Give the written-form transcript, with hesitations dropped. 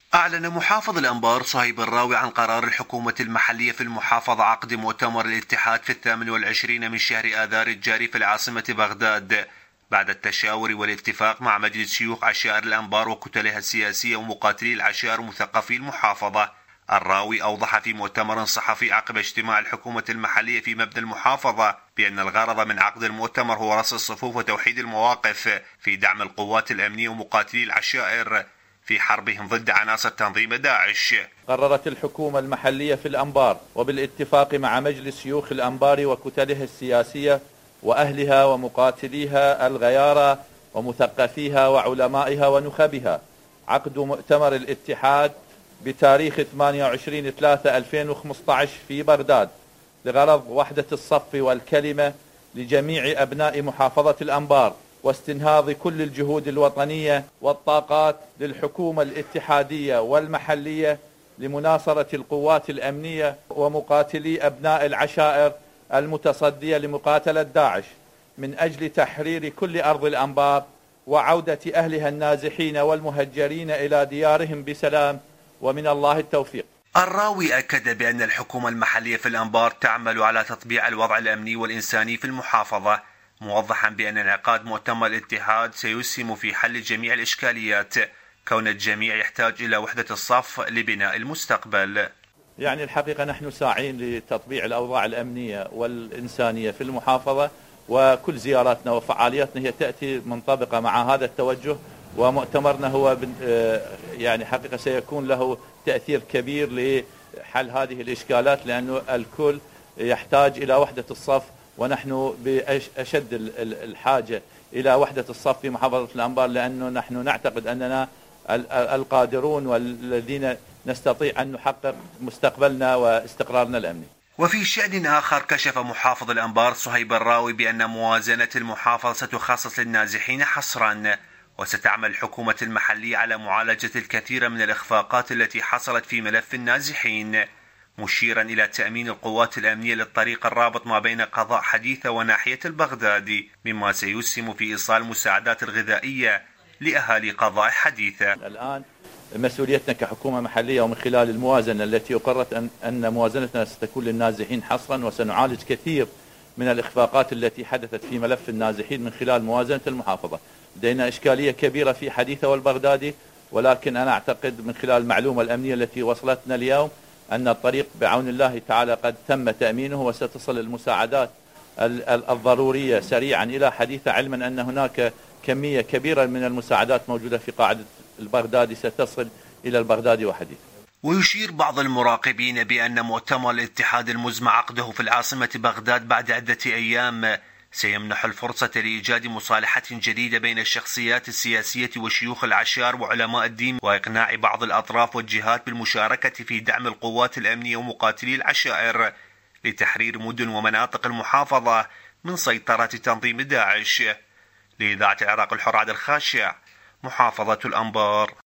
أعلن محافظ الأنبار صهيب الراوي عن قرار الحكومة المحلية في المحافظة عقد مؤتمر الاتحاد في 28 من شهر آذار الجاري في العاصمة بغداد بعد التشاور والاتفاق مع مجلس شيوخ عشائر الأنبار وكتلها السياسية ومقاتلي العشائر ومثقفي المحافظة. الراوي أوضح في مؤتمر صحفي عقب اجتماع الحكومة المحلية في مبنى المحافظة بأن الغرض من عقد المؤتمر هو رص الصفوف وتوحيد المواقف في دعم القوات الأمنية ومقاتلي العشائر في حربهم ضد عناصر تنظيم داعش. قررت الحكومة المحلية في الأنبار وبالاتفاق مع مجلس شيوخ الأنبار وكتلها السياسية وأهلها ومقاتليها الغيارى ومثقفيها وعلمائها ونخبها عقد مؤتمر الاتحاد بتاريخ 28/3/2015 في بغداد لغرض وحدة الصف والكلمة لجميع أبناء محافظة الأنبار واستنهاض كل الجهود الوطنية والطاقات للحكومة الاتحادية والمحلية لمناصرة القوات الأمنية ومقاتلي أبناء العشائر المتصدية لمقاتلة داعش من أجل تحرير كل أرض الأنبار وعودة أهلها النازحين والمهجرين إلى ديارهم بسلام، ومن الله التوفيق. الراوي أكد بأن الحكومة المحلية في الأنبار تعمل على تطبيع الوضع الأمني والإنساني في المحافظة، موضحا بأن انعقاد مؤتمر الاتحاد سيسهم في حل جميع الإشكاليات كون الجميع يحتاج إلى وحدة الصف لبناء المستقبل. يعني الحقيقة نحن ساعين لتطبيع الأوضاع الأمنية والإنسانية في المحافظة، وكل زياراتنا وفعالياتنا هي تأتي منطبقة مع هذا التوجه، ومؤتمرنا هو يعني حقيقة سيكون له تأثير كبير لحل هذه الإشكالات، لأنه الكل يحتاج إلى وحدة الصف، ونحن بأشد الحاجة إلى وحدة الصف في محافظة الأنبار، لأنه نحن نعتقد أننا القادرون والذين نستطيع أن نحقق مستقبلنا واستقرارنا الأمني. وفي شأن آخر كشف محافظ الأنبار صهيب الراوي بأن موازنة المحافظة ستخصص للنازحين حصرا، وستعمل الحكومة المحلية على معالجة الكثير من الإخفاقات التي حصلت في ملف النازحين، مشيرا إلى تأمين القوات الأمنية للطريق الرابط ما بين قضاء حديثة وناحية البغدادي، مما سيسهم في إيصال مساعدات الغذائية لأهالي قضاء حديثة. الآن مسؤوليتنا كحكومة محلية ومن خلال الموازنة التي أقرت أن موازنتنا ستكون للنازحين حصرا، وسنعالج كثير من الإخفاقات التي حدثت في ملف النازحين من خلال موازنة المحافظة. لدينا إشكالية كبيرة في حديثة والبغدادي، ولكن أنا أعتقد من خلال المعلومة الأمنية التي وصلتنا اليوم أن الطريق بعون الله تعالى قد تم تأمينه، وستصل المساعدات الضرورية سريعا إلى حديثة، علما أن هناك كمية كبيرة من المساعدات موجودة في قاعدة البغدادي ستصل إلى البغدادي وحديث. ويشير بعض المراقبين بأن مؤتمر الاتحاد المزمع عقده في العاصمة بغداد بعد عدة أيام سيمنح الفرصة لإيجاد مصالحة جديدة بين الشخصيات السياسية وشيوخ العشائر وعلماء الدين، وإقناع بعض الأطراف والجهات بالمشاركة في دعم القوات الأمنية ومقاتلي العشائر لتحرير مدن ومناطق المحافظة من سيطرة تنظيم داعش. لإذاعة العراق الحر عبد الخاشع، محافظة الأنبار.